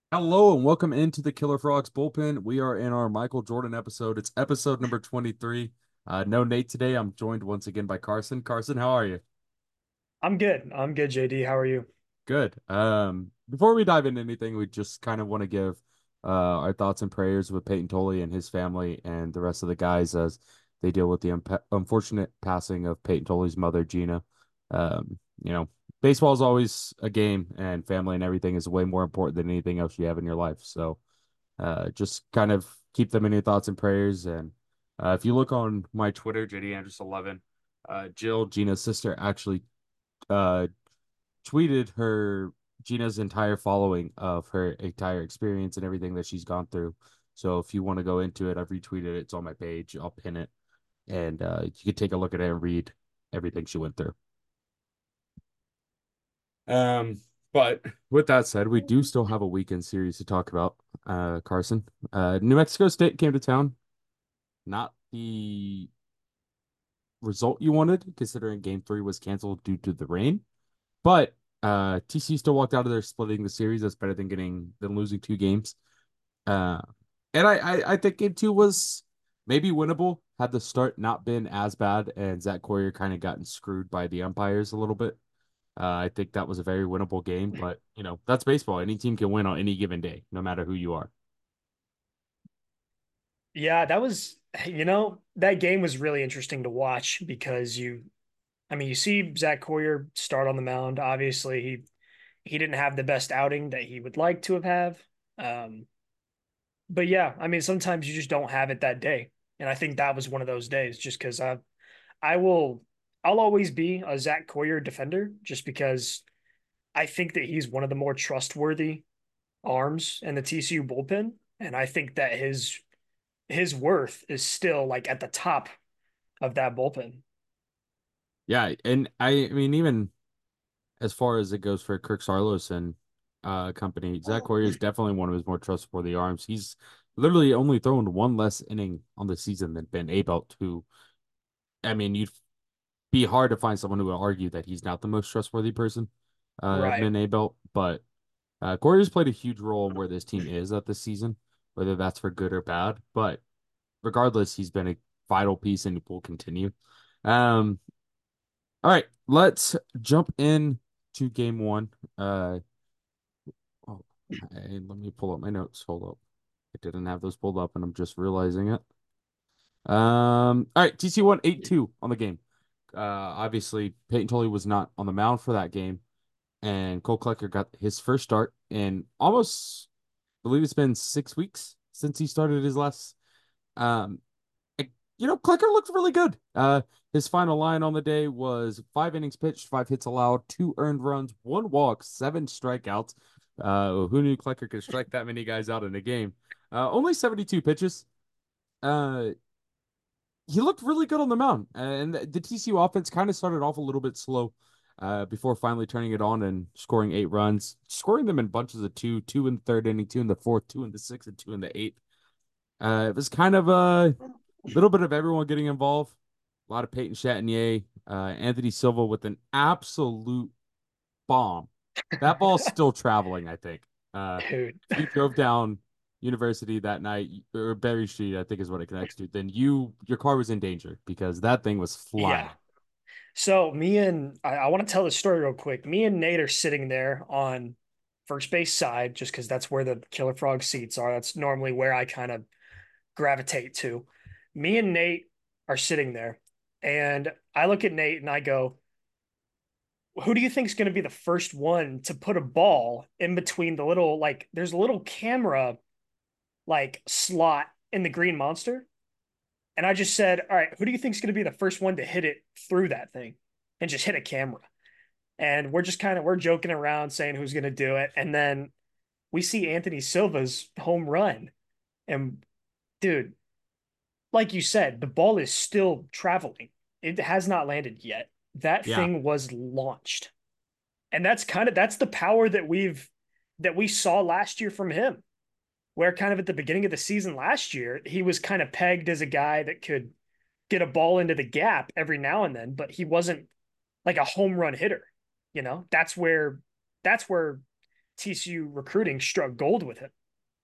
Hello and welcome into the Killer Frogs bullpen. We are in our Michael Jordan episode. It's episode number 23. No Nate today. I'm joined once again by Carson. Carson, how are you? I'm good. I'm good, JD. How are you? Good. Before we dive into anything, we just kind of want to give our thoughts and prayers with Peyton Tolley and his family and the rest of the guys as they deal with the unfortunate passing of Peyton Tolley's mother, Gina. Um, you know, Baseball is always a game, and family and everything is way more important than anything else you have in your life. So, just kind of keep them in your thoughts and prayers. And if you look on my Twitter, JD Andrews 11, Jill, Gina's sister, actually uh, tweeted her Gina's entire following of her entire experience and everything that she's gone through. So if you want to go into it, I've retweeted it. It's on my page. I'll pin it, and you can take a look at it and read everything she went through. Um, but with that said, we do still have a weekend series to talk about. Carson, New Mexico State came to town. Not the result you wanted, considering Game Three was canceled due to the rain. But TCU still walked out of there splitting the series. That's better than losing two games. Uh, and I think Game Two was maybe winnable had the start not been as bad and Zach Coyer kind of gotten screwed by the umpires a little bit. I think that was a very winnable game, but that's baseball. Any team can win on any given day, no matter who you are. Yeah, that game was really interesting to watch because you see Zach Coyer start on the mound. Obviously, he didn't have the best outing that he would like to have. Um, but yeah, I mean, sometimes you just don't have it that day, and I think that was one of those days. Just because I will, I'll always be a Zach Coyer defender, just because I think that he's one of the more trustworthy arms in the TCU bullpen, and I think that his worth is still like at the top of that bullpen. Yeah, and I mean even as far as it goes for Kirk Saarloos and company, Zach Coyer is definitely one of his more trustworthy arms. He's literally only thrown one less inning on the season than Ben Abelt, who I mean you'd be hard to find someone who would argue that he's not the most trustworthy person, Right. Ben Abelt, but Coyer's played a huge role in where this team is at this season, whether that's for good or bad. But regardless, he's been a vital piece and will continue. Um, all right, let's jump in to game one. Oh, hey, let me pull up my notes. Hold up. I didn't have those pulled up and I'm just realizing it. All right, TC won 8-2 on the game. Obviously, Peyton Tolley was not on the mound for that game, and Cole Klecker got his first start in almost, I believe it's been 6 weeks since he started his last. Um, Clicker looked really good. His final line on the day was 5 innings pitched, 5 hits allowed, 2 earned runs, 1 walk, 7 strikeouts. Who knew Clicker could strike that many guys out in a game? Only 72 pitches. Uh, he looked really good on the mound, and the TCU offense kind of started off a little bit slow. Before finally turning it on and scoring 8 runs, scoring them in bunches of two in the third inning, two in the fourth, two in the sixth, and two in the eighth. It was kind of a little bit of everyone getting involved. A lot of Peyton Chatagnier, Anthony Silva with an absolute bomb. That ball's still traveling, I think. Dude. If you drove down University that night, or Berry Street, I think is what it connects to, then your car was in danger because that thing was Yeah. flying. So I want to tell the story real quick. Me and Nate are sitting there on first base side just because that's where the Killer Frog seats are. That's normally where I kind of gravitate to. Me and Nate are sitting there, and I look at Nate and I go, who do you think is going to be the first one to put a ball in between the little, like, there's a little camera like slot in the Green Monster? And I just said, all right, who do you think is going to be the first one to hit it through that thing and just hit a camera? And we're just we're joking around saying who's going to do it. And then we see Anthony Silva's home run. And dude, like you said, the ball is still traveling. It has not landed yet. That Yeah, thing was launched. And that's the power that we saw last year from him. Where kind of at the beginning of the season last year, he was kind of pegged as a guy that could get a ball into the gap every now and then, but he wasn't like a home run hitter. That's where TCU recruiting struck gold with him.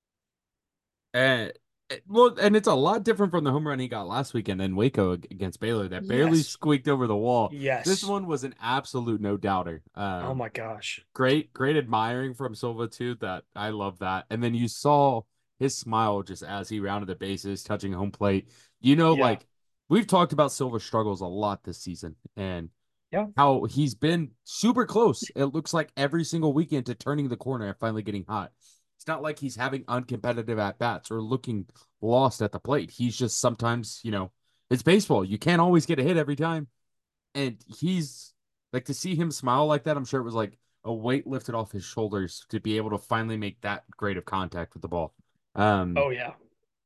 And well, and it's a lot different from the home run he got last weekend in Waco against Baylor that barely Yes. squeaked over the wall. This Yes. one was an absolute no doubter. Oh my gosh. Great admiring from Silva too. That I love that. And then you saw his smile just as he rounded the bases, touching home plate. Yeah. Like we've talked about Silva's struggles a lot this season and Yeah. how he's been super close. It looks like every single weekend to turning the corner and finally getting hot. It's not like he's having uncompetitive at bats or looking lost at the plate. He's just sometimes, it's baseball. You can't always get a hit every time. And he's like to see him smile like that, I'm sure it was like a weight lifted off his shoulders to be able to finally make that great of contact with the ball. Um Oh yeah.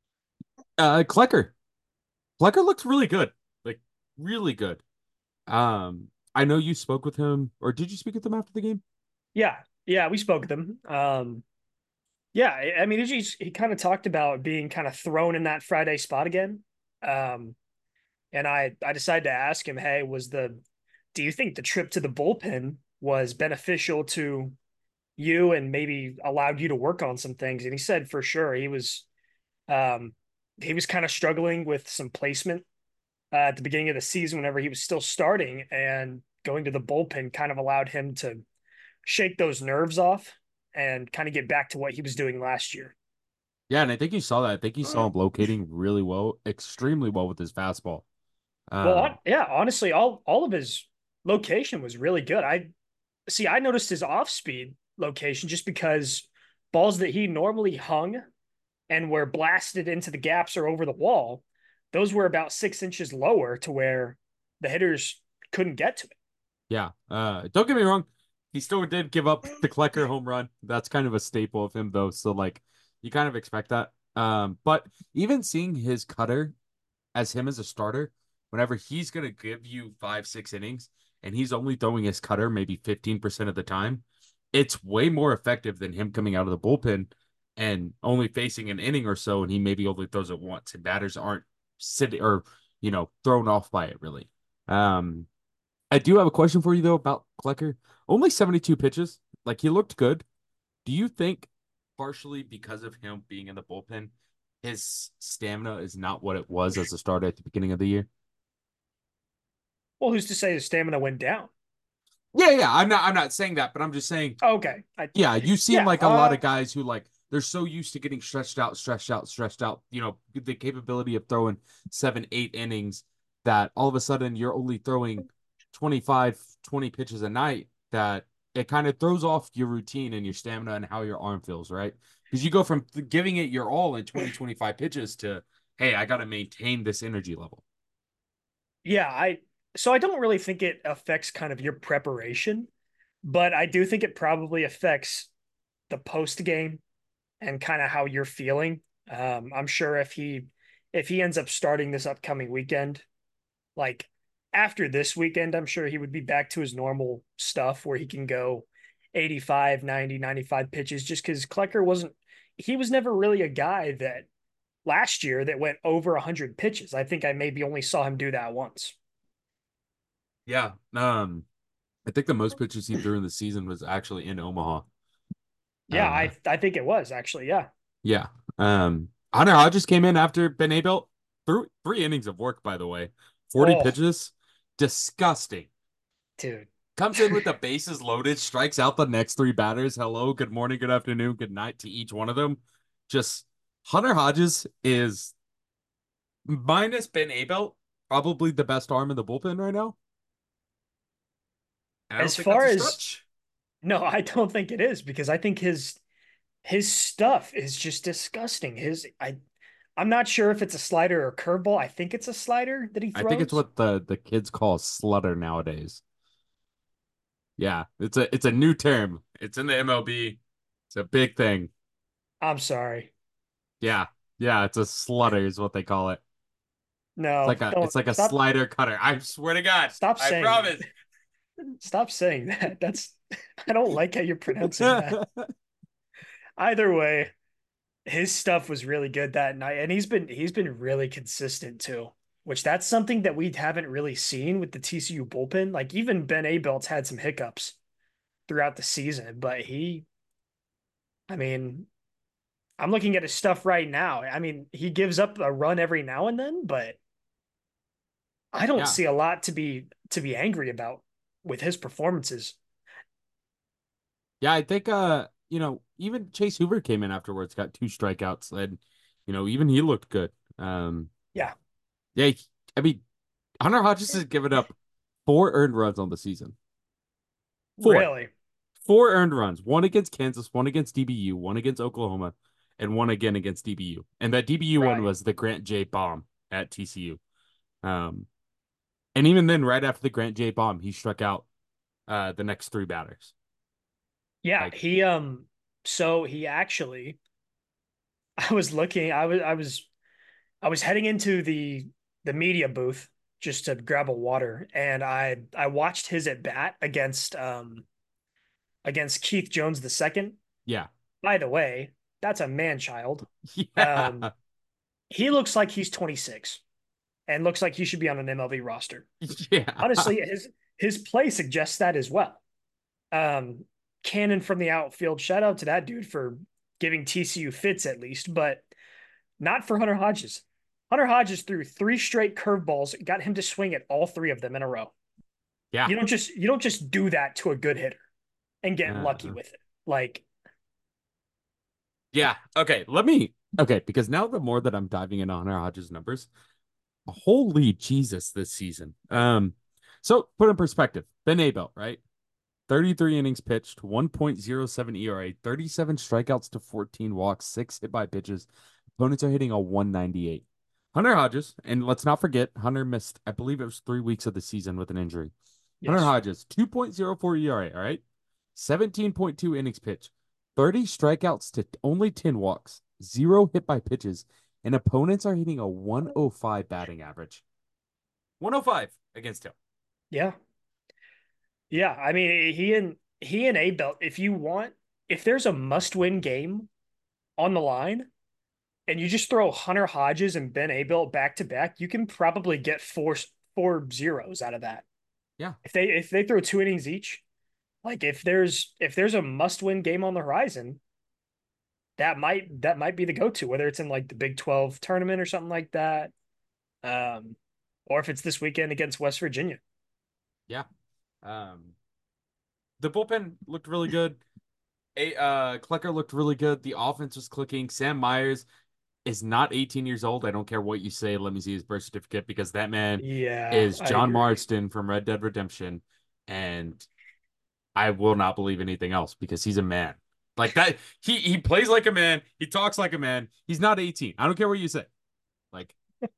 Klecker. Klecker looked really good. Like really good. I know you spoke with him, or did you speak with him after the game? Yeah. Yeah. We spoke with him. Yeah. I mean, he kind of talked about being kind of thrown in that Friday spot again. Um, and I decided to ask him, hey, do you think the trip to the bullpen was beneficial to you and maybe allowed you to work on some things? And he said for sure um, he was kind of struggling with some placement at the beginning of the season whenever he was still starting, and going to the bullpen kind of allowed him to shake those nerves off and kind of get back to what he was doing last year. Yeah, and I think you saw that. I think you saw him locating really well, extremely well with his fastball. Well, Um, yeah, honestly, all of his location was really good. I noticed his off speed location just because balls that he normally hung and were blasted into the gaps or over the wall, those were about 6 inches lower to where the hitters couldn't get to it. yeah. Don't get me wrong, he still did give up the Klecker home run. That's kind of a staple of him, though. So like, you kind of expect that. But even seeing his cutter as him as a starter, whenever he's gonna give you 5, 6 innings, and he's only throwing his cutter maybe 15% of the time, it's way more effective than him coming out of the bullpen and only facing an inning or so, and he maybe only throws it once, and batters aren't sitting or thrown off by it really. Um, I do have a question for you though about Klecker. Only 72 pitches. Like he looked good. Do you think partially because of him being in the bullpen, his stamina is not what it was as a starter at the beginning of the year? Well, who's to say his stamina went down? Yeah. I'm not saying that, but I'm just saying, Okay. yeah, you seem Yeah, like a lot of guys who like they're so used to getting stretched out, the capability of throwing 7, 8 innings that all of a sudden you're only throwing 25, 20 pitches a night that it kind of throws off your routine and your stamina and how your arm feels, right? Because you go from giving it your all in 20, 25 pitches to, hey, I got to maintain this energy level. yeah, I don't really think it affects kind of your preparation, but I do think it probably affects the post game and kind of how you're feeling. I'm sure if he ends up starting this upcoming weekend, like after this weekend, I'm sure he would be back to his normal stuff where he can go 85, 90, 95 pitches just because Klecker he was never really a guy that last year that went over 100 pitches. I think I maybe only saw him do that once. Yeah. I think the most pitches he threw in the season was actually in Omaha. Yeah, Uh, I think it was actually. Yeah. Yeah. Hunter Hodges came in after Ben Abel threw 3 innings of work, by the way. 40 Oh, pitches. Disgusting. dude. Comes in with the bases loaded, strikes out the next three batters. Hello, good morning, good afternoon, good night to each one of them. Just Hunter Hodges is minus Ben Abel, probably the best arm in the bullpen right now. And I don't As think that's far a as stretch. no, I don't think it is because I think his stuff is just disgusting. I'm not sure if it's a slider or curveball. I think it's a slider that he I think it's throws. what the kids call slutter nowadays. Yeah, it's a new term. It's in the MLB. It's a big thing. I'm sorry. Yeah. Yeah, it's a slutter is what they call it. It's No, like a don't it's like a stop slider cutter. I swear to God. stop I saying promise. stop saying that. That's I don't like how you're pronouncing that. Either way, his stuff was really good that night, and he's been really consistent too. Which that's something that we haven't really seen with the TCU bullpen. Like even Ben Abelt's had some hiccups throughout the season, but I mean, I'm looking at his stuff right now. I mean, he gives up a run every now and then, but I don't Yeah. see a lot to be angry about with his performances. Yeah, I think even Chase Hoover came in afterwards, got 2 strikeouts, and even he looked good. Um, Yeah, yeah, I mean, Hunter Hodges has given up 4 earned runs on the season. Four. really. 4 earned runs. One against Kansas, one against DBU, one against Oklahoma, and one again against DBU. And that DBU one Right. was the Grant J bomb at TCU. Um, and even then, right after the Grant J bomb, he struck out the next 3 batters. Yeah, Like, so he actually I was looking I was heading into the media booth just to grab a water, and I watched his at bat against Keith Jones the second. yeah. By the way, that's a man child. Um Yeah. he looks like he's 26 and looks like he should be on an MLB roster. Yeah. Honestly, his play suggests that as well. Um Cannon from the outfield, shout out to that dude for giving TCU fits at least, but not for Hunter Hodges. Hunter Hodges threw 3 straight curveballs, got him to swing at all 3 of them in a row. Yeah. You don't just do that to a good hitter and get lucky Uh, with it. Like, yeah. Okay. Because now the more that I'm diving into Hunter Hodges' numbers, holy Jesus, this season. So put in perspective, Ben Abel, right? 33 innings pitched, 1.07 ERA, 37 strikeouts to 14 walks, 6 hit by pitches. Opponents are hitting a 198. Hunter Hodges, and let's not forget, Hunter missed, I believe it was 3 weeks of the season with an injury. Hunter yes. Hodges, 2.04 ERA, all right? 17.2 innings pitched, 30 strikeouts to only 10 walks, 0 hit by pitches, and opponents are hitting a 105 batting average. 105 against him. Yeah. Yeah. I mean, he and A Belt, if there's a must-win game on the line and you just throw Hunter Hodges and Ben Abelt back to back, you can probably get four zeros out of that. Yeah. If they throw 2 innings each, like if there's a must-win game on the horizon, that might be the go-to, whether it's in like the Big 12 tournament or something like that, um, or if it's this weekend against West Virginia. Yeah. Um, the bullpen looked really good. Klecker looked really good. The offense was clicking. Sam Myers is not 18 years old. I don't care what you say. Let me see his birth certificate because that man Yeah, is I John agree. Marston from Red Dead Redemption, and I will not believe anything else because he's a man. Like that, he plays like a man. He talks like a man. He's not 18. I don't care what you say. Like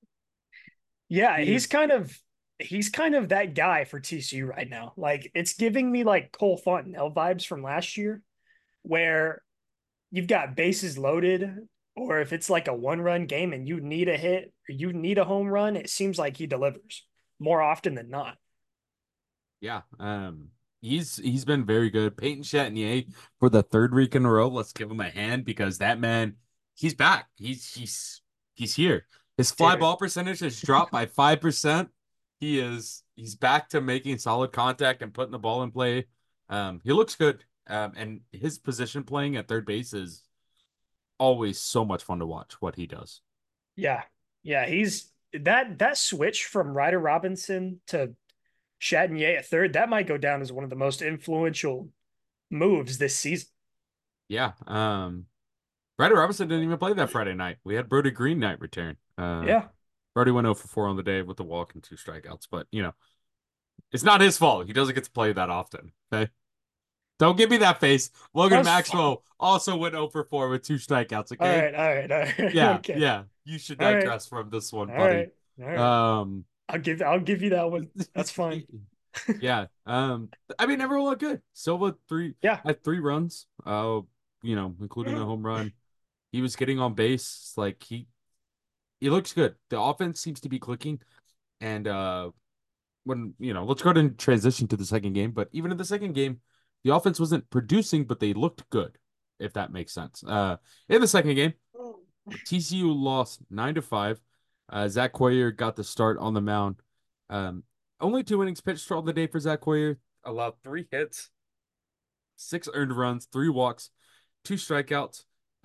Yeah, he he's is. kind of he's kind of that guy for TCU right now. Like it's giving me like Cole Fontenelle vibes from last year, where you've got bases loaded, or if it's like a one-run game and you need a hit or you need a home run, it seems like he delivers more often than not. Yeah. He's been very good. Peyton Chatinier for the 3rd week in a row. Let's give him a hand because that man, he's back. He's here. His fly Dude, ball percentage has dropped by 5%. He's back to making solid contact and putting the ball in play. He looks good. And his position playing at third base is always so much fun to watch what he does. yeah. Yeah, he's that switch from Ryder Robinson to Chatinier at third, that might go down as one of the most influential moves this season. Yeah. Ryder Robinson didn't even play that Friday night. We had Brody Green night return. Yeah. Brody went 0 for 4 on the day with the walk and 2 strikeouts, but it's not his fault. He doesn't get to play that often. Okay. Don't give me that face. Logan That's fine. Maxwell also went 0 for 4 with 2 strikeouts. All Okay. right, all right, all right. Yeah. Okay. Yeah. You should All right. digress from this one, All buddy. right. All right. Um, I'll give you that one. That's fine. yeah. I mean, everyone looked good. Silva Yeah. had 3 runs, including a home run. He was getting on base. Like he looks good. The offense seems to be clicking. And let's go ahead and transition to the second game. But even in the second game, the offense wasn't producing, but they looked good, if that makes sense. In the second game, TCU lost 9-5. Zach Quayer got the start on the mound. Um, Only 2 innings pitched all the day for Zach Quayer. Allowed 3 hits, 6 earned runs, 3 walks. two strikeouts,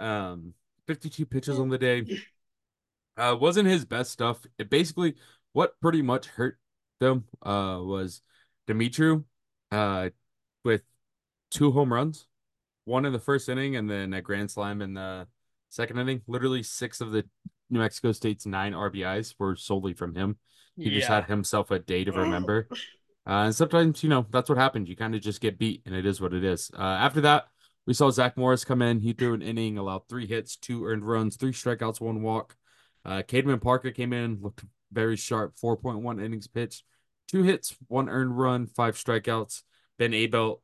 52 pitches on the day. Wasn't his best stuff. It basically what pretty much hurt them was Dimitru uh with two home runs, one in the first inning and then a grand slam in the second inning. Literally six of the New Mexico State's nine RBIs were solely from him. He just had Yeah. himself a day to remember. And sometimes, that's what happens. You kind of just get beat, and it is what it is. After that, we saw Zach Morris come in. He threw an inning, allowed three hits, two earned runs, three strikeouts, one walk. Cademan Parker came in, looked very sharp, 4.1 innings pitched, two hits, one earned run, five strikeouts. Ben Abel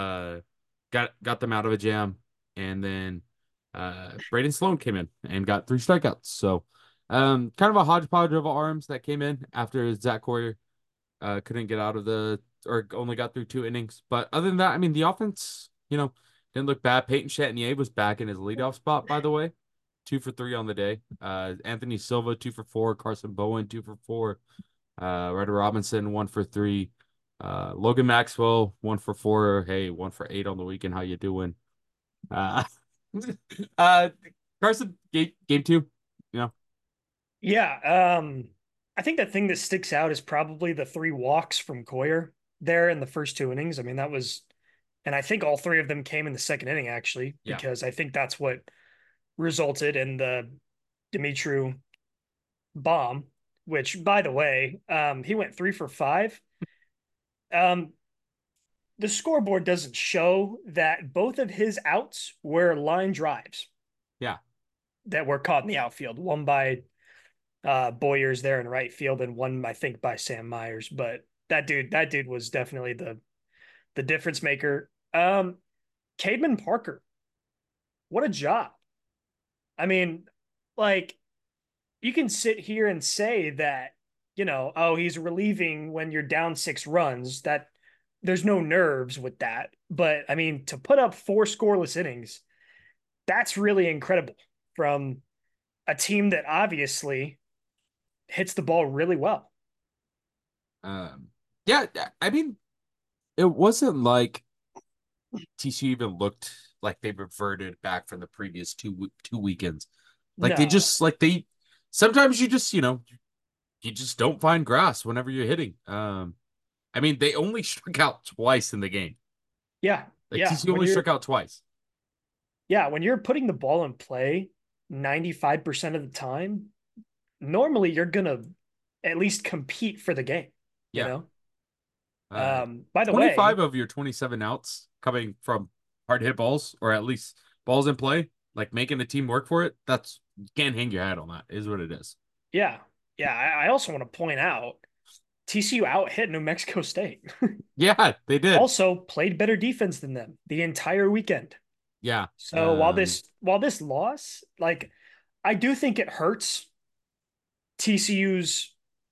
got them out of a jam, and then Braden Sloan came in and got three strikeouts. So, kind of a hodgepodge of arms that came in after Zach Coyer couldn't get out of the or only got through two innings. But other than that, I mean, the offense, didn't look bad. Peyton Chatinier was back in his leadoff spot, by the way. 2 for 3 on the day. Anthony Silva, 2 for 4. Carson Bowen, 2 for 4. Ryder Robinson, 1 for 3. Logan Maxwell, 1 for 4. Hey, 1 for 8 on the weekend. How you doing? Uh, uh, Carson, game two, you know, Yeah. I think the thing that sticks out is probably the three walks from Coyer there in the first two innings. I mean, that was, and I think all three of them came in the second inning, actually, yeah, because I think that's what resulted in the Dimitru bomb, which, by the way, he went 3 for 5. Um, the scoreboard doesn't show that both of his outs were line drives yeah. that were caught in the outfield, one by Boyers there in right field, and one I think by Sam Myers. But that dude was definitely the difference maker. Cademan Parker, what a job! I mean, like you can sit here and say that oh, he's relieving when you're down 6 runs. That there's no nerves with that. But I mean, to put up 4 scoreless innings, that's really incredible from a team that obviously hits the ball really well. Um, yeah. I mean, it wasn't like TCU even looked like they reverted back from the previous two weekends. Like they No, just like they sometimes you just you just don't find grass whenever you're hitting. I mean they only struck out twice in the game. yeah, Like yeah. TCU only struck out twice. When you're putting the ball in play 95% of the time, normally you're gonna at least compete for the game, you Yeah. know? Uh, By the 25 way, of your 27 outs coming from hard hit balls or at least balls in play, like making the team work for it. That's you can't hang your hat on that. Is what it is. yeah, yeah. I also want to point out TCU out hit New Mexico State. Yeah, they did. Also played better defense than them the entire weekend. Yeah. So while this loss, like I do think it hurts TCU's,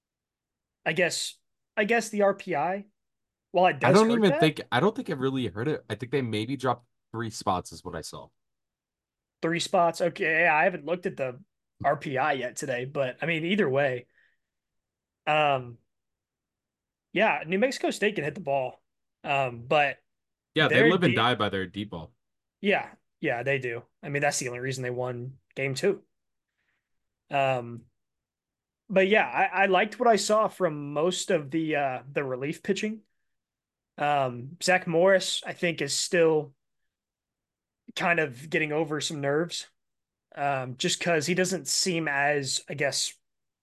I guess I guess the RPI. While it does hurt that, I don't think it really hurt it. I think they maybe dropped 3 spots is what I saw. 3 spots. Okay, I haven't looked at the RPI yet today, but I mean either way, um, yeah, New Mexico State can hit the ball, but Yeah, they they're live and deep. die by their deep ball. Yeah, yeah, they do. I mean that's the only reason they won game two. Um, but yeah, I liked what I saw from most of the relief pitching. Zach Morris, I think, is still kind of getting over some nerves. Just because he doesn't seem as, I guess,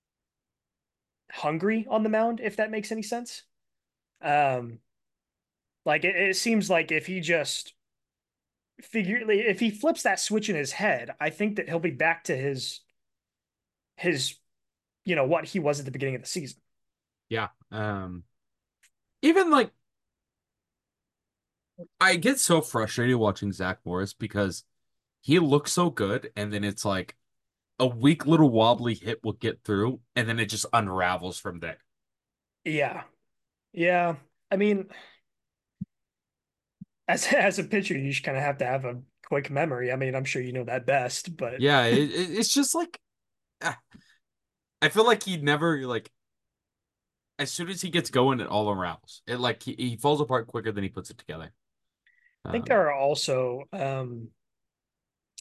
hungry on the mound, if that makes any sense. Um, like it seems like if he flips that switch in his head, I think that he'll be back to his what he was at the beginning of the season. Yeah. Even like I get so frustrated watching Zach Morris because he looks so good, and then it's like a weak little wobbly hit will get through, and then it just unravels from there. Yeah, yeah. I mean, as a pitcher, you just kind of have to have a quick memory. I mean, I'm sure you know that best, but Yeah, it's just like ah, I feel like he never like as soon as he gets going, it all unravels. It like he falls apart quicker than he puts it together. I think Um, there are also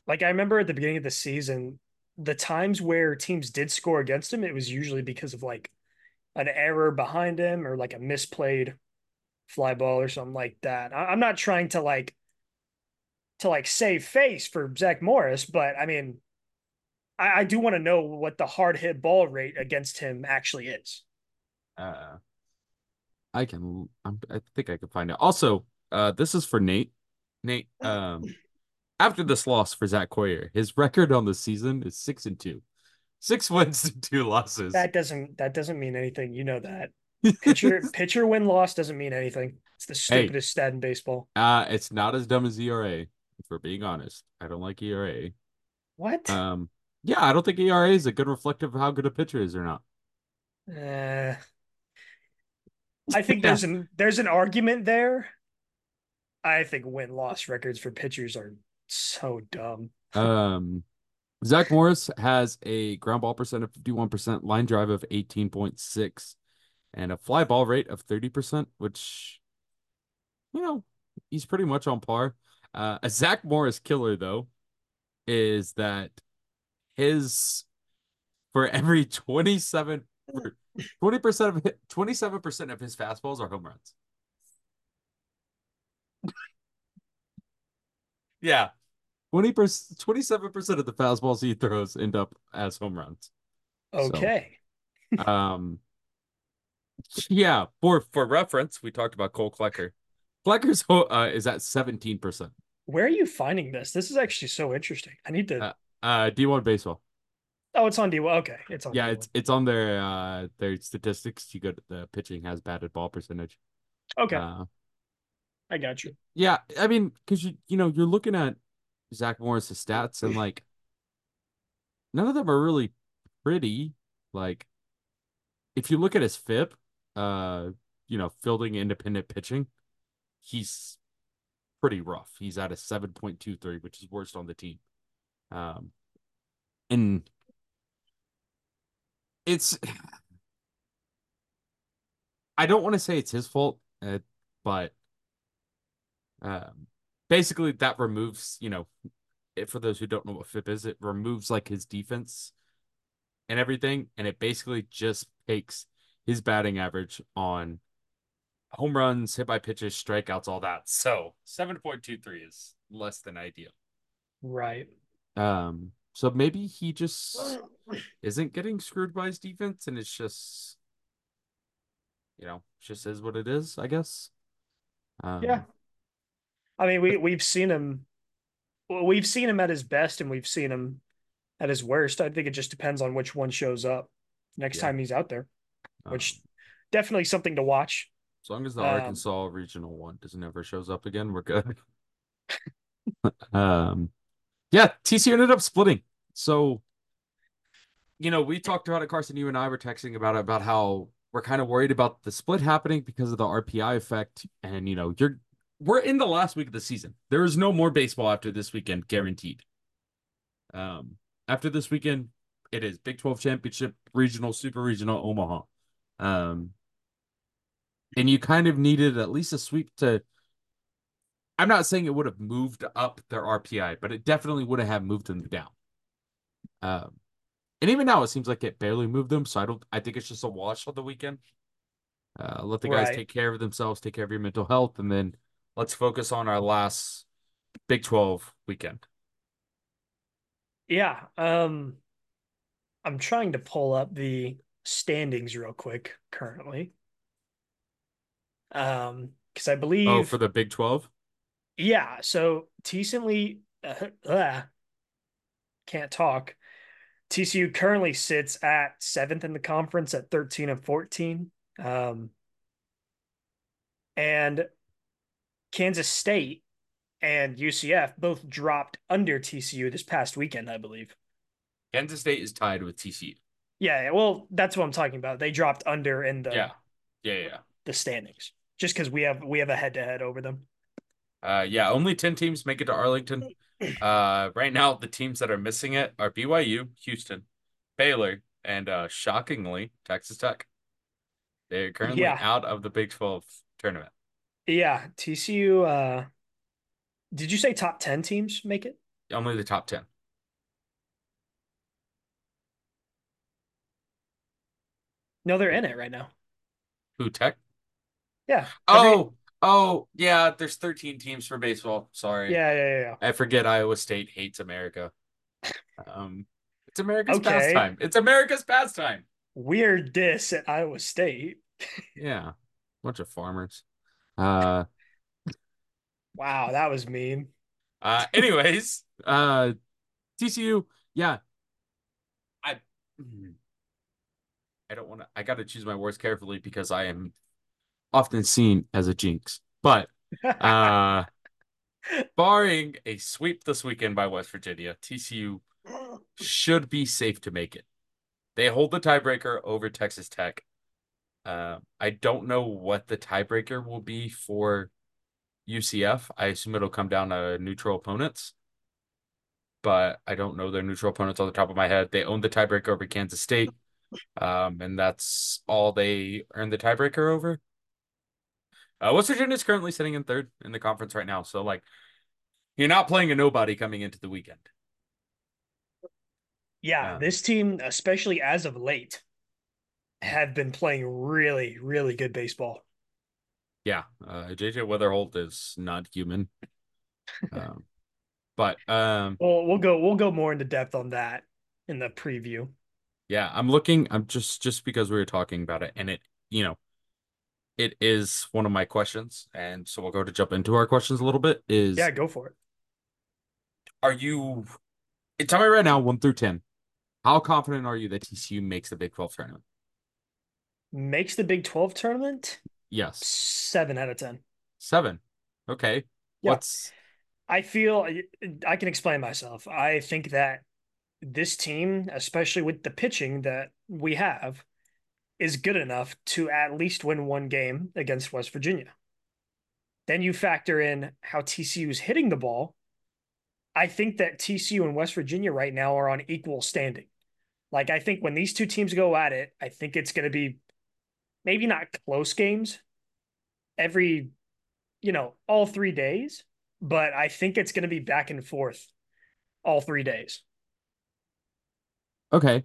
Like I remember at the beginning of the season, the times where teams did score against him, it was usually because of like an error behind him or like a misplayed fly ball or something like that. I'm not trying to like save face for Zach Morris, but I mean, I do want to know what the hard hit ball rate against him actually is. Uh, I think I can find it. Also, this is for Nate. Nate, after this loss for Zach Coyer, his record on the season is 6-2. 6 wins and 2 losses. That doesn't mean anything. You know that. Pitcher win loss doesn't mean anything. It's the Hey, stupidest stat in baseball. it's not as dumb as ERA, if we're being honest. I don't like ERA. What? Um, yeah, I don't think ERA is a good reflective of how good a pitcher is or not. Uh, I think Yeah. there's an argument there. I think win loss records for pitchers are so dumb. Um, Zach Morris has a ground ball percent of 51%, line drive of 18.6, and a fly ball rate of 30%, which, you know, he's pretty much on par. A Zach Morris killer, though, is that his for every 20% of 27% of his fastballs are home runs. Yeah. 20%, 27% of the fastballs he throws end up as home runs. So, Okay. um, yeah, for reference, we talked about Cole Klecker. Klecker's is at 17%. Where are you finding this? This is actually so interesting. I need to. Uh, D1 baseball. Oh, it's on D1. Okay, it's on Yeah, D1. it's on their statistics. You go to the pitching has batted ball percentage. Okay, Uh, I got you. yeah, I mean, because you're looking at Zach Morris's stats and like none of them are really pretty. Like if you look at his FIP, uh, fielding independent pitching, he's pretty rough. He's at a 7.23, which is worst on the team. Um, and it's I don't want to say it's his fault, but um, basically that removes, for those who don't know what FIP is, it removes like his defense and everything, and it basically just takes his batting average on home runs, hit by pitches, strikeouts, all that. So 7.23 is less than ideal. Right. So maybe he just isn't getting screwed by his defense, and it's just is what it is, I guess. Yeah. Um, I mean, but we've seen him. Well, we've seen him at his best, and we've seen him at his worst. I think it just depends on which one shows up next yeah, time he's out there, which um, definitely something to watch. as long as the Um, Arkansas regional one doesn't ever shows up again, we're good. Um, yeah, TCU ended up splitting. So, we talked about it, Carson. You and I were texting about it, about how we're kind of worried about the split happening because of the RPI effect. And, we're in the last week of the season. There is no more baseball after this weekend, guaranteed. Um, After this weekend, it is Big 12 championship, regional, super regional, Omaha. Um, and you kind of needed at least a sweep to. I'm not saying it would have moved up their RPI, but it definitely would have moved them down. Um, and even now, it seems like it barely moved them. So I think it's just a wash on the weekend. Let the guys right. take care of themselves, take care of your mental health, and then let's focus on our last Big 12 weekend. Yeah. I'm trying to pull up the standings real quick currently. Because I Oh, for believe, the Big 12? yeah. So can't talk. TCU currently sits at seventh in the conference at 13 and 14. Um, and Kansas State and UCF both dropped under TCU this past weekend, I believe. Kansas State is tied with TCU. Yeah, well, that's what I'm talking about. They dropped under in the Yeah. Yeah, yeah. the standings just because we have a head to head over them. Yeah, only 10 teams make it to Arlington. Right now, the teams that are missing it are BYU, Houston, Baylor, and shockingly, Texas Tech. They're currently Yeah, out of the Big 12 tournament. yeah. TCU. Did you say top 10 teams make it? Only the top 10. No, they're in it right now. Who, Tech? Yeah. Yeah, there's 13 teams for baseball. Sorry. Yeah. I forget Iowa State hates America. It's America's Okay. pastime. It's America's pastime. Weird diss at Iowa State. Yeah. Bunch of farmers. Uh Wow, that was mean. anyways, TCU, yeah. I I don't want to I got to choose my words carefully because I am often seen as a jinx. But uh barring a sweep this weekend by West Virginia, TCU should be safe to make it. They hold the tiebreaker over Texas Tech. I don't know what the tiebreaker will be for UCF. I assume it'll come down to neutral opponents, but I don't know their neutral opponents on the top of my head. They own the tiebreaker over Kansas State, and that's all they earned the tiebreaker over. West Virginia is currently sitting in third in the conference right now, so like you're not playing a nobody coming into the weekend. Yeah, Um, this team, especially as of late, have been playing really, really good baseball. yeah, JJ Weatherholt is not human. Um, but Well, we'll go more into depth on that in the preview. yeah, I'm looking. I'm just because we were talking about it, and you know, it is one of my questions, and so we'll go to jump into our questions a little bit. Yeah, Is go for it. are you? Tell me right now, 1 through 10. How confident are you that TCU makes the Big 12 tournament? Makes the Big 12 tournament? Yes, 7 out of 10. 7. Okay, Yeah, what's I feel I can explain myself. I think that this team, especially with the pitching that we have, is good enough to at least win one game against West Virginia. Then you factor in how TCU is hitting the ball. I think that TCU and West Virginia right now are on equal standing. Like, I think when these two teams go at it, I think it's going to be maybe not close games every, all 3 days, but I think it's going to be back and forth all 3 days. okay?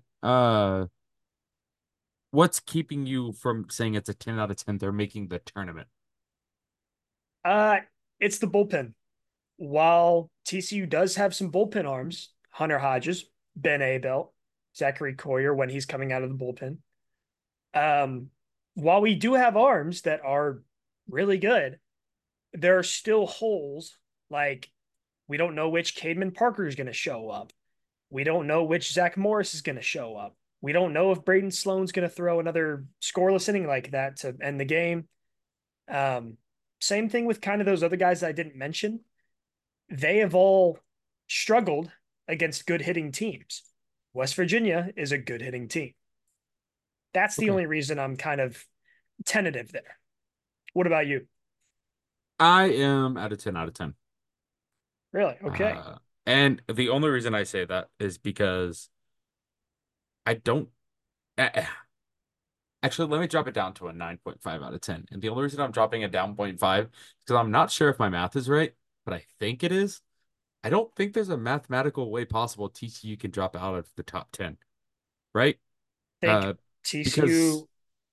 What's keeping you from saying it's a 10 out of 10? They're making the tournament. Uh, it's the bullpen. While TCU does have some bullpen arms, Hunter Hodges, Ben Abel, Zachary Coyer when he's coming out of the bullpen. Um, while we do have arms that are really good, there are still holes. Like we don't know which Cademan Parker is going to show up. We don't know which Zach Morris is going to show up. We don't know if Braden Sloan's going to throw another scoreless inning like that to end the game. Um, Same thing with kind of those other guys I didn't mention. They have all struggled against good hitting teams. West Virginia is a good hitting team. That's the Okay. only reason I'm kind of tentative there. What about you? I am at a 10 out of 10. Really? Okay. Uh, and the only reason I say that is because I don't. uh, Actually, let me drop it down to a 9.5 out of 10. And the only reason I'm dropping it down 0.5 is because I'm not sure if my math is right, but I think it is. I don't think there's a mathematical way possible TCU can drop out of the top 10, right? Think Uh, because TCU.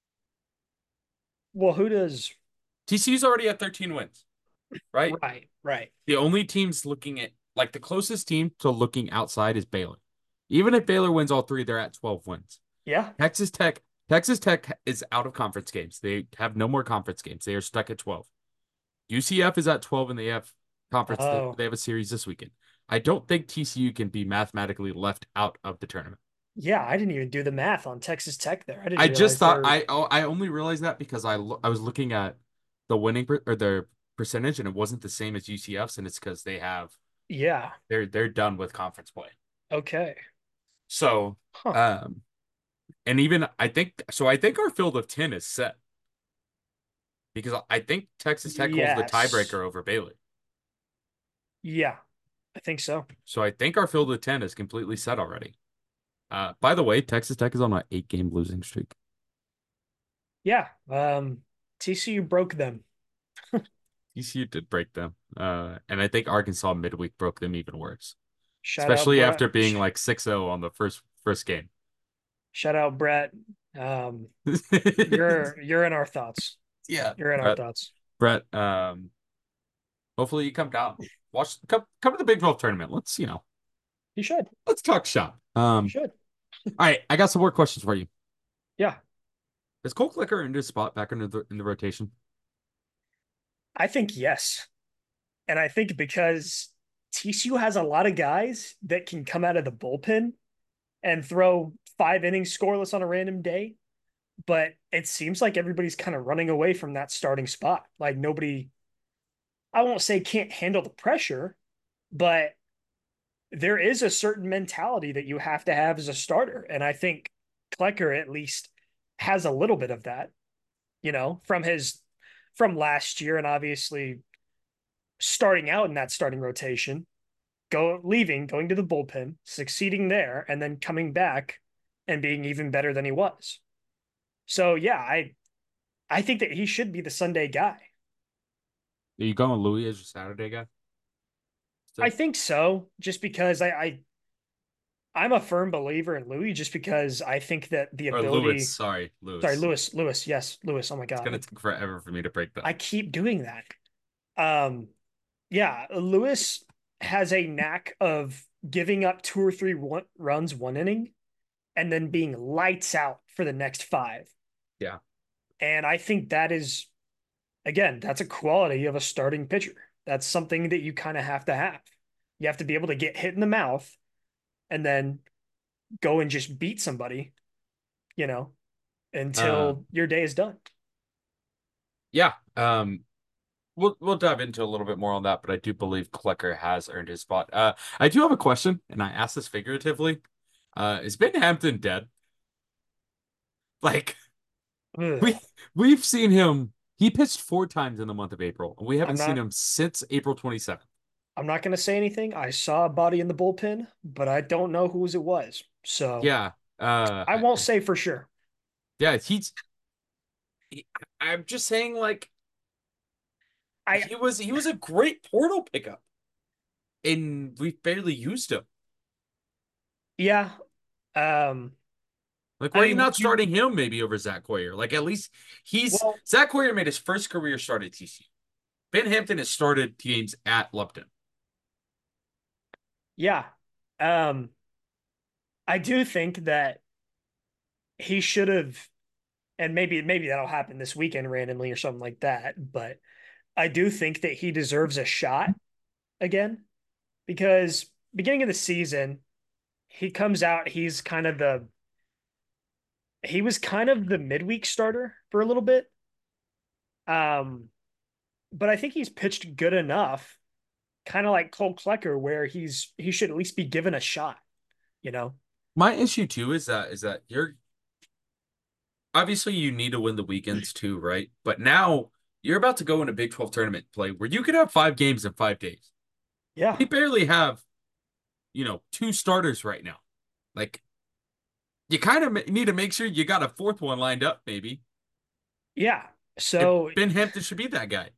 Well, who does? TCU's already at 13 wins, right? Right, right. The only teams looking at like the closest team to looking outside is Baylor. Even if Baylor wins all three, they're at 12 wins. Yeah. Texas Tech, Texas Tech is out of conference games. They have no more conference games. They are stuck at 12. UCF is at 12 and they have conference. Oh, They have a series this weekend. I don't think TCU can be mathematically left out of the tournament. yeah. I didn't even do the math on Texas Tech there. I didn't I just realize thought they're. I only realized that because I was looking at the or their percentage and it wasn't the same as UCF's and it's because Yeah. they're done with conference play. Okay. So Huh. um and even I think our field of 10 is set because I think Texas Tech holds the Yes. tiebreaker over Baylor. Yeah. I think so. So I think our field of 10 is completely set already. By the way, Texas Tech is on an 8 game losing streak. Yeah. TCU broke them. TCU did break them. And I think Arkansas midweek broke them even worse. Shout out especially Brett. after being like 6-0 on the first game. Shout out Brett. Um, you're in our thoughts. Yeah, You're in our Brett. thoughts. Brett, hopefully you come down. Come to the Big 12 tournament. You should. Let's talk shop. You should. All right, I got some more questions for you. Yeah, Is Cole Clicker in his spot back in the rotation? I think yes. And I think because TCU has a lot of guys that can come out of the bullpen and throw 5 innings scoreless on a random day, but it seems like everybody's kind of running away from that starting spot. Like nobody, I won't say can't handle the pressure, but there is a certain mentality that you have to have as a starter. And I think Klecker at least has a little bit of that, from last year and obviously starting out in that starting rotation, going to the bullpen, succeeding there, and then coming back and being even better than he was. So yeah, I think that he should be the Sunday guy. Are you going Louis as your Saturday guy? I Still? think so, just because I'm a firm believer in Louis, just because I think that the Or Lewis, ability. sorry, Sorry, Lewis. Lewis, yes, Lewis. Oh my It's gonna God, take forever for me to break that. I keep doing that. Um, yeah, Lewis has a knack of giving up two or three runs 1 inning and then being lights out for the next five. Yeah. And I think that is, again, that's a quality of a starting pitcher. That's something that you kind of have to have. You have to be able to get hit in the mouth and then go and just beat somebody, you know, Uh, until your day is done. yeah. We'll dive into a little bit more on that, but I do believe Klecker has earned his spot. I do have a question, and I ask this figuratively. Is Ben Hampton dead? Like Ugh. we we've seen him. He pitched 4 times in the month of April, and we I'm haven't seen not him since April 27th. I'm not going to say anything. I saw a body in the bullpen, but I don't know whose it was. So Yeah. I won't say for sure. Yeah, I'm just saying like I he was a great portal pickup and we barely used him. Yeah. Um Like, I why are you mean not starting him maybe over Zach Hoyer? Like, at least well, Zach Hoyer made his first career start at TCU. Ben Hampton has started games at Lupton. yeah. Um I do think that he should have, and maybe that'll happen this weekend randomly or something like that, but I do think that he deserves a shot again because beginning of the season, he comes out, he was kind of the midweek starter for a little bit. Um, but I think he's pitched good enough, kind of like Cole Klecker, where he should at least be given a shot, you know? My issue too is that you're obviously you need to win the weekends too, right? But now you're about to go in a Big 12 tournament play where you could have 5 games in 5 days. Yeah, We barely have, 2 starters right now. Like, you kind of need to make sure you got a fourth one lined up, maybe. yeah. And So Ben Hampton should be that guy.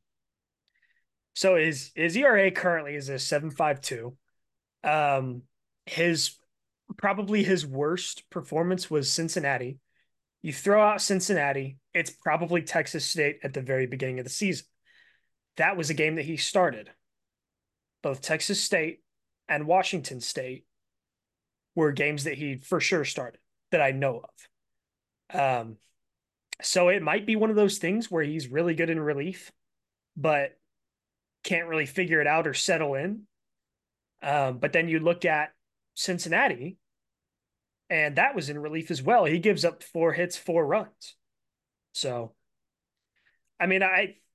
his ERA currently is a 7.52. Um, his probably his worst performance was Cincinnati. You throw out Cincinnati, it's probably Texas State at the very beginning of the season. That was a game that he started. Both Texas State and Washington State were games that he for sure started that I know of. So it might be one of those things where he's really good in relief, but can't really figure it out or settle in. But then you look at Cincinnati, and that was in relief as well. He gives up 4 hits, 4 runs. So, I mean,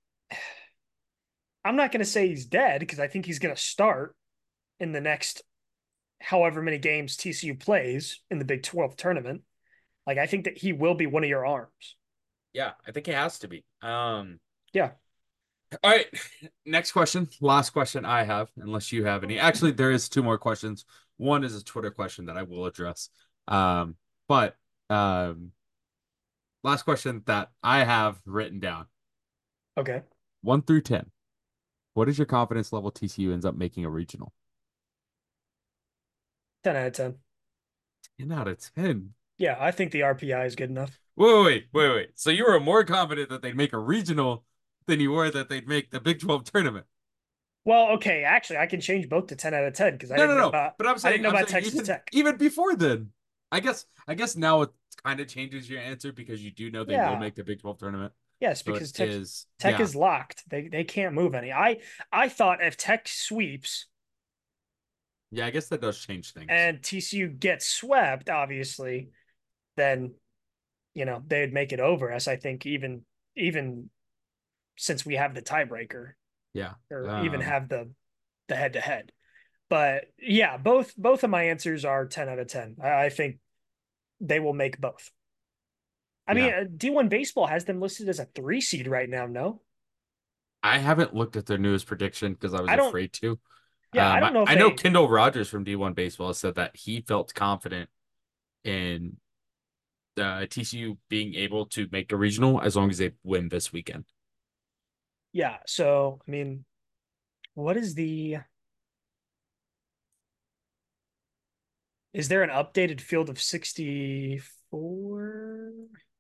I'm not going to say he's dead because I think he's going to start in the next however many games TCU plays in the Big 12 tournament. Like, I think that he will be one of your arms. Yeah, I think it has to be. Yeah. All right. Next question. Last question I have, unless you have any. Actually, there is 2 more questions. One is a Twitter question that I will address. But last question that I have written down. Okay. 1 through 10. What is your confidence level TCU ends up making a regional? 10 out of 10. 10 out of 10. Yeah, I think the RPI is good enough. Wait. So you were more confident that they'd make a regional than you were that they'd make the Big 12 tournament. Well, okay, actually, I can change both to 10 out of 10 because No. But I'm I didn't saying, know I'm about saying Texas even Tech. even before then. I guess now it kind of changes your answer because you do know they will Yeah. make the Big 12 tournament. Yes, So it because is, Tech yeah, is locked. They can't move any. I thought if Tech sweeps yeah. I guess that does change things. and TCU gets swept, obviously, then they'd make it over. As I think even since we have the tiebreaker Yeah. or even have the head to head. But yeah, both of my answers are 10 out of 10. I think they will make both. I Yeah. mean, D1 baseball has them listed as a 3 seed right now. No, I haven't looked at their newest prediction because I was I don't. afraid to. Yeah, I don't know if I know they. Kendall Rogers from D1 Baseball said that he felt confident in TCU being able to make a regional as long as they win this weekend. Yeah, so I mean, what is the? Is there an updated field of 64?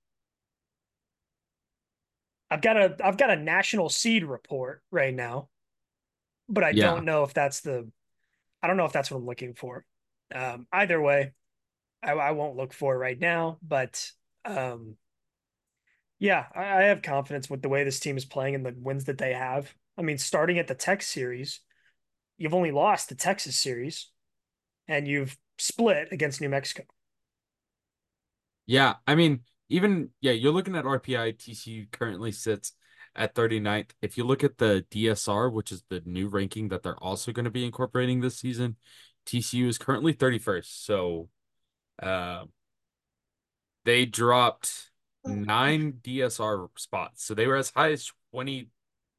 I've got a national seed report right now, but I Yeah. don't know if that's I don't know if that's what I'm looking for. Either way, I won't look for it right now, but um, yeah, I have confidence with the way this team is playing and the wins that they have. I mean, starting at the Tech series, you've only lost the Texas series and you've split against New Mexico. Yeah. I mean, even, yeah, you're looking at RPI. TCU currently sits at 39th. If you look at the DSR, which is the new ranking that they're also going to be incorporating this season, TCU is currently 31st. So, uh, they dropped 9 DSR spots. So they were as high as 22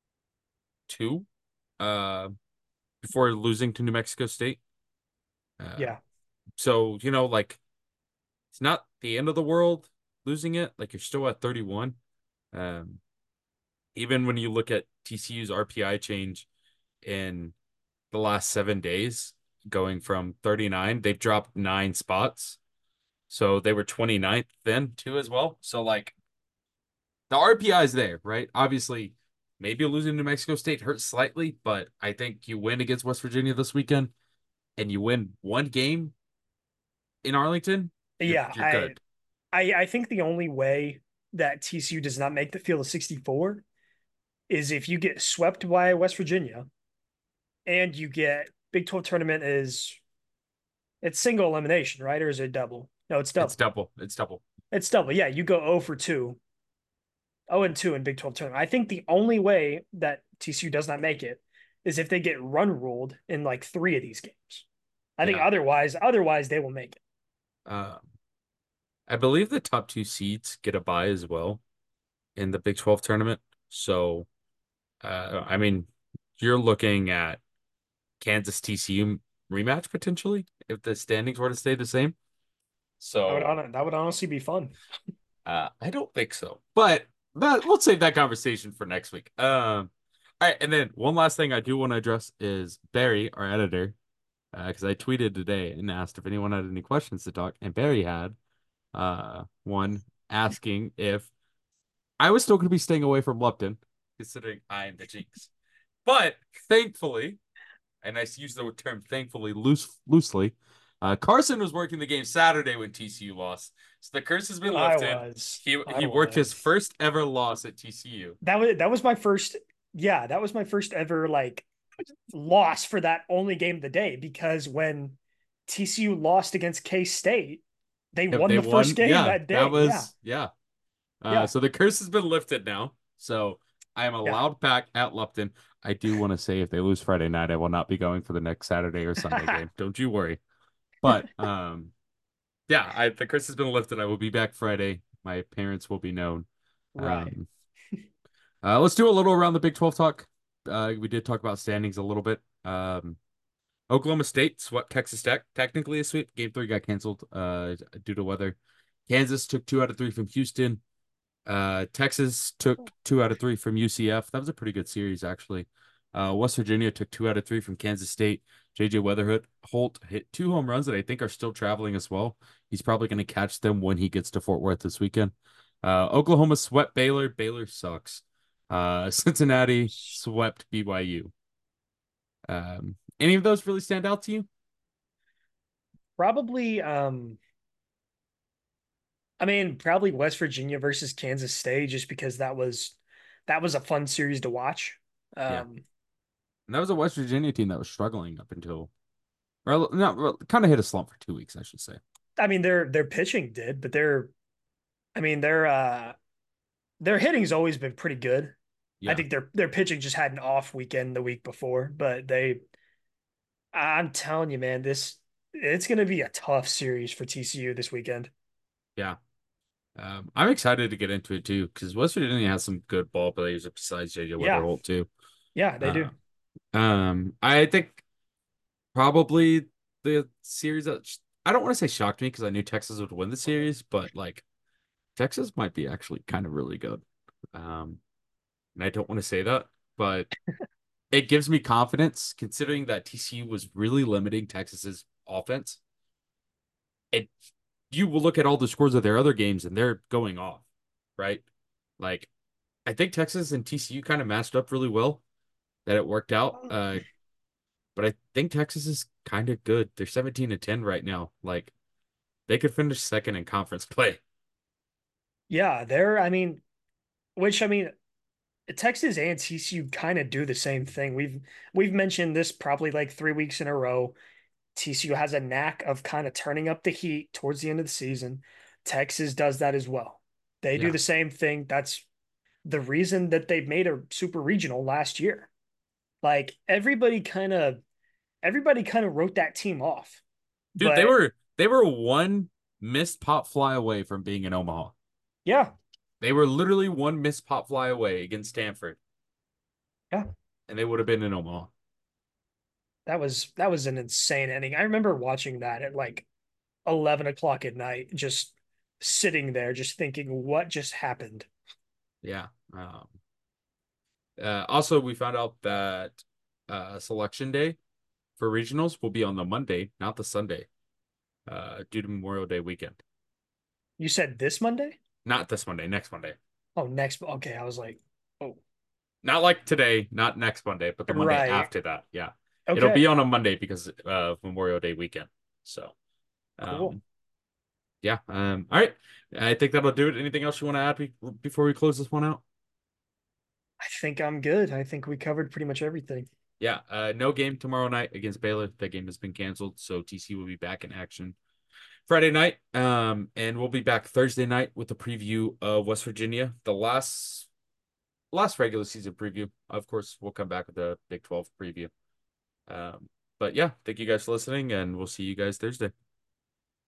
uh before losing to New Mexico State. Uh Yeah, so like it's not the end of the world losing it. Like you're still at 31. Um Even when you look at TCU's RPI change in the last 7 days, going from 39, they've dropped 9 spots. So they were 29th then too as well. So like the RPI is there, right? Obviously, maybe losing to New Mexico State hurts slightly, but I think you win against West Virginia this weekend and you win one game in Arlington, you're yeah. you're good. I think the only way that TCU does not make the field of 64 is if you get swept by West Virginia and you get Big 12 tournament is it's single elimination, right? Or is it double? No, it's It's double. double. It's double. It's double. Yeah, you go 0 for 2, 0 and 2 in Big 12 tournament. I think the only way that TCU does not make it is if they get run ruled in like 3 of these games. I think Yeah. otherwise they will make it. Uh, I believe the top 2 seeds get a bye as well in the Big 12 tournament. So, I mean, you're looking at Kansas TCU rematch potentially if the standings were to stay the same. So, That would honestly be fun. I don't think so, but we'll save that conversation for next week. All right, and then one last thing I do want to address is Barry, our editor, because I tweeted today and asked if anyone had any questions to talk, and Barry had one asking if I was still going to be staying away from Lupton, considering I am the Jinx. But thankfully, and I use the term thankfully loosely. Carson was working the game Saturday when TCU lost, so the curse has been I lifted. was. I He worked his was. first ever loss at TCU. That was my first. Yeah, that was my first ever like loss for that only game of the day because when TCU lost against K State, they If won they the first won, game yeah, that that day. Yeah, was yeah. yeah, So the curse has been lifted now. So I am yeah. allowed back at Lupton. I do want to say if they lose Friday night, I will not be going for the next Saturday or Sunday game. Don't you worry. But yeah, the curse has been lifted. I will be back Friday. My parents will be known. Right. Um, let's do a little around the Big 12 talk. We did talk about standings a little bit. Oklahoma State swept Texas Tech. Technically a sweep. Game 3 got canceled due to weather. Kansas took 2 out of 3 from Houston. Texas took 2 out of 3 from UCF. That was a pretty good series, actually. West Virginia took 2 out of 3 from Kansas State. JJ Holt hit 2 home runs that I think are still traveling as well. He's probably going to catch them when he gets to Fort Worth this weekend. Oklahoma swept Baylor. Baylor sucks. Cincinnati swept BYU. Any of those really stand out to you? Probably, I mean, probably West Virginia versus Kansas State, just because that was a fun series to watch. Yeah. Um, And that was a West Virginia team that was struggling up until, or not, well, kind of hit a slump for 2 weeks, I should say. I mean, their pitching did, but I mean, their hitting's always been pretty good. I Yeah. think their pitching just had an off weekend the week before, but I'm telling you, man, it's going to be a tough series for TCU this weekend. Yeah. I'm excited to get into it too, because West Virginia has some good ball players besides JJ Yeah, Wetherholt too. yeah, they Uh, do. I think probably the series that I don't want to say shocked me because I knew Texas would win the series, but like Texas might be actually kind of really good. Um, and I don't want to say that, but it gives me confidence considering that TCU was really limiting Texas's offense. It You will look at all the scores of their other games and they're going off, right? Like I think Texas and TCU kind of matched up really well that it worked out. But I think Texas is kind of good. They're 17-10 right now. Like they could finish second in conference play. Yeah, I mean, Texas and TCU kind of do the same thing. We've mentioned this probably like 3 weeks in a row. TCU has a knack of kind of turning up the heat towards the end of the season. Texas does that as well. They do Yeah. the same thing. That's the reason that they made a super regional last year. Like everybody kind of wrote that team off. Dude, But they were one missed pop fly away from being in Omaha. yeah, They were literally one missed pop fly away against Stanford, yeah, and they would have been in Omaha. that was an insane ending. I remember watching that at like 11 o'clock at night, just sitting there, just thinking, what just happened? Yeah. Also, we found out that selection day for regionals will be on the Monday, not the Sunday, due to Memorial Day weekend. You said this Monday? Not this Monday, next Monday. Oh, next. Okay, I was like, oh, Not like today, not next Monday, but the Monday right. after that. Yeah. It'll be Okay, on a Monday because of Memorial Day weekend. So, cool. um, yeah. All right. I think that'll do it. Anything else you want to add before we close this one out? I think I'm good. I think we covered pretty much everything. Yeah. No game tomorrow night against Baylor. That game has been canceled. So TC will be back in action Friday night. And we'll be back Thursday night with a preview of West Virginia, the last regular season preview. Of course, we'll come back with the Big 12 preview. Um, but yeah, thank you guys for listening, and we'll see you guys Thursday.